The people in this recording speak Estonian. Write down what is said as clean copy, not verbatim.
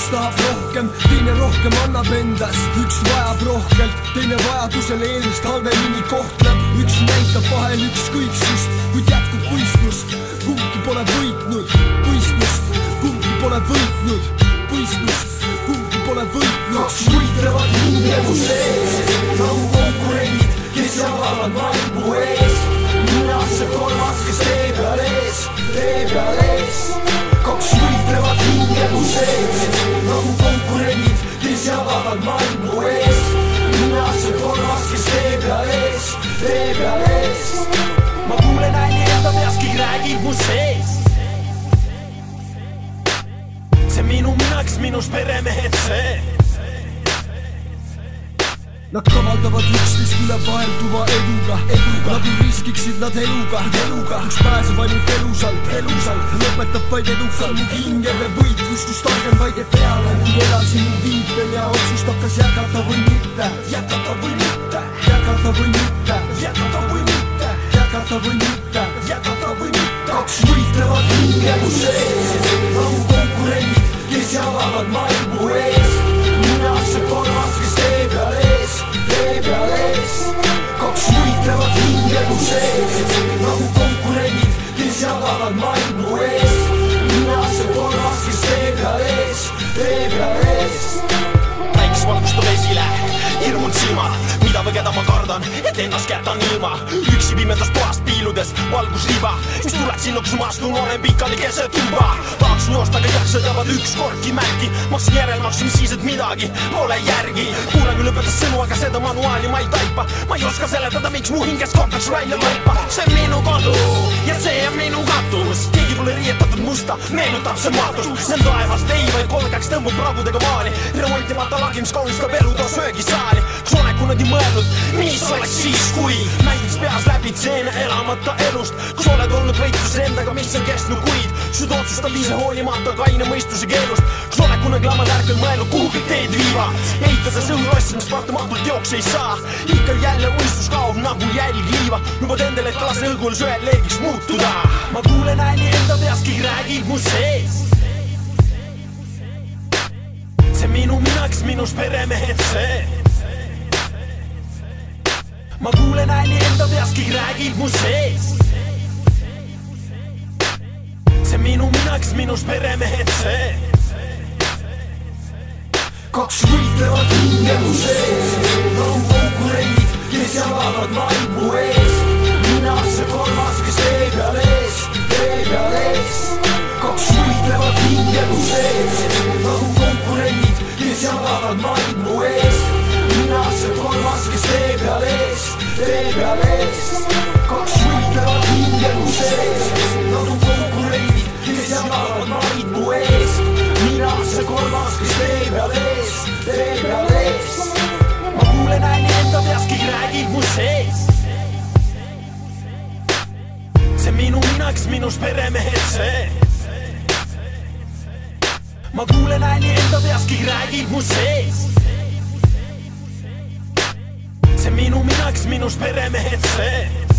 tahab rohkem, teine rohkem annab endast. Üks vajab rohkelt, teine vajadusel eelmist halvemini kohtleb. Üks näitab vahel ükskõiksust, kuid jätkub võistlus. Kumbki pole võitnud, võistlus, kumbki pole võitnud, võistlus, kumbki pole võitnud. Kaks võitlevad hingemu sees, nagu konkurendid, kes jagavad mängu ees. Mina see kolmas, kes tee peal ees, tee peal ees. Kaks võitlevad hingemu sees, nagu konkurendid, kes jagavad mängu ees. Mina see kolmas, kes tee peal ees, tee peal ees. Ma kuulen hääli enda peas, kõik räägib mu sees. See minu mina, kes minus peremehed see. Nad kavaldavad üksteist üle vahelduva eduga, nagu riskiksid nad eluga. Üks pääseb ainult elusalt, lõpetab vaid edukalt. Mu hingebe võitlus, kus targem vaid ei peale. Ning edasi mu viipen ja otsustab, kas jätkata või mitte. Jätkata või mitte, jätkata või mitte, jätkata või mitte, jätkata või mitte, jätkata või mitte. Kaks võitlevad hingemu sees, nagu konkurendid, kes jagavad mängu ees. Mina see kolmas, kes tee peal ees, tee peal ees. Kaks võitlevad hingemu sees, nagu konkurendid, kes jagavad mängu ees. Mina see kolmas, kes tee peal ees, tee peal ees. Päikes valgustab esile, hirmund silmad, mida või keda ma kardan, et ennast jätan ilma. Üksi pimedast toast piiludes valgusriba, mis tuleks sinna, kus ma astun, olen pikali keset tuba. Tahaksin joosta, aga jaksad jäävad üks kordki märki. Maksin järelmaksu, mis siis, et midagi pole järgi. Kuulen küll õpetas sõnu, aga seda manuaali ma ei taipa. Ma ei oska seletada, miks mu hinges kontaks välja vaipa. See on minu kodu ja see on minu katus. Keegi pole riietatud musta, meenutab see maatus. Nel taevast ei vaid kolgaks tõmbub pragudega maali. Remontimata lagi, mis kaunistab elutoa söögisaali. Kas ole kunagi mõelnud, mis oleks siis, kui mängiks peas läbi tseene elamata elust? Kas oled olnud võitluses endaga, mis on kestnud kuid? Süd otsustab ise hoolimata kaine mõistuse keelust. Kas ole kunagi lamad ärkel mõelnud, kuhu kõik teed viiva? Eitades õhuasja, mis partamatult jookse ei saa. Ikka jälle unistus kaob nagu jälg liiva. Lubad endale, et lasen õlgul söel leegiks muutuda. Ma kuulen hääli enda peas, kõik räägib mu sees. See minu mina, kes minus peremehed see. Ma kuulen hääli enda peas, kõik räägib mu sees. See minu mina, kes minus peremehed see. Kaks võitlevad hingemu sees, nagu konkurendid, kes jagavad mängu ees. Mina see kolmas, kes tee peal ees, tee peal ees. Kaks võitlevad hingemu sees, nagu konkurendid, kes jagavad mängu ees. Mina see kolmas, kes tee peal ees, tee peal ees. Kaks võitlevad hingemu sees, nagu konkurendid, kes jagavad mängu ees. Mina see kolmas, kes tee peal ees, tee peal ees. Ma kuulen hääli enda peas, kõik räägib mu sees. See minu mina, kes minus peremehed see. Ma kuulen hääli enda peas, kõik räägib mu sees. See minu mina, kes minus peremehed see.